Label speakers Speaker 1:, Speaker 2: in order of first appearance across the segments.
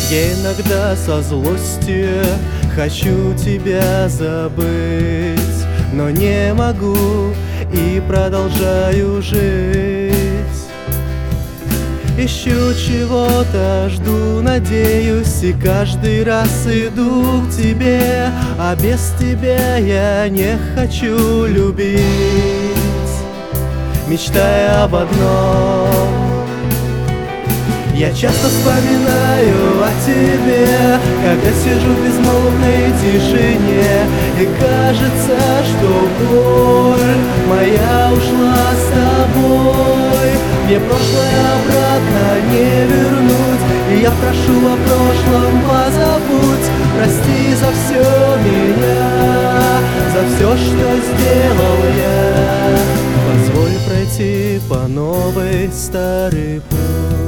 Speaker 1: Я иногда со злостью хочу тебя забыть, но не могу и продолжаю жить. Ищу чего-то, жду, надеюсь, и каждый раз иду к тебе, а без тебя я не хочу любить. Мечтая об одном, я часто вспоминаю о тебе, когда сижу в безмолвной тишине, и кажется, что боль моя ушла с тобой. Мне прошлое обратно не вернуть, и я прошу о прошлом позабудь. Прости за все меня, за все, что сделал я. Позволь пройти по новой старый путь.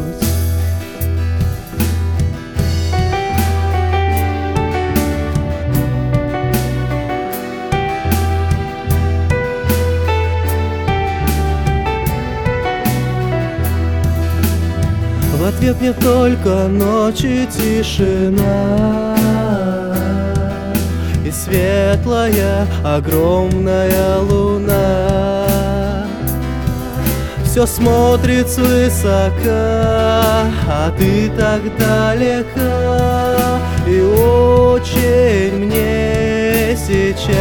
Speaker 1: В ответ мне только ночь и тишина, и светлая огромная луна. Все смотрит свысока, а ты так далека, и очень мне сейчас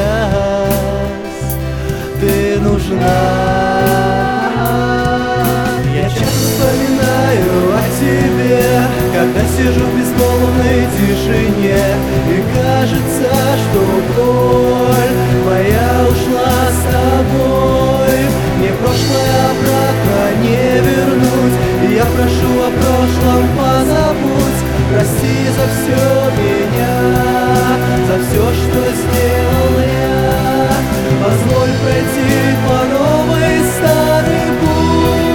Speaker 1: ты нужна. Я часто вспоминаю о тебе, когда сижу в безмолвной тишине, и кажется, что боль моя ушла с тобой. Мне прошлое обратно не вернуть, и я прошу о прошлом позабудь. Прости за все меня, за все, что сделал я. Позволь пройти по новой старый путь.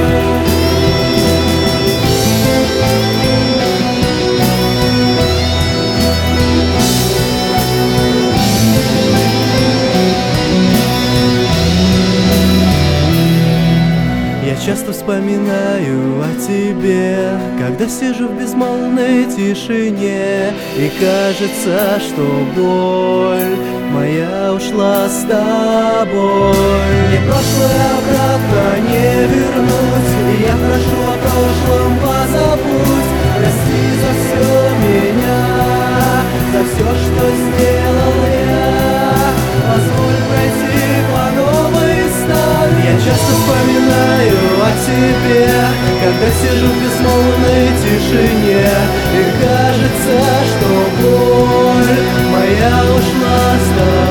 Speaker 1: Я часто вспоминаю о тебе, когда сижу в безмолвной тишине, и кажется, что боль моя ушла с тобой. Мне прошлое обратно не вернуть, и я прошу о прошлом позабудь. Прости за все меня, за все, что сделал я. Позволь пройти по новой старой. Я часто вспоминаю о тебе, когда сижу в безмолвной тишине, и кажется, что боль моя ушла с тобой.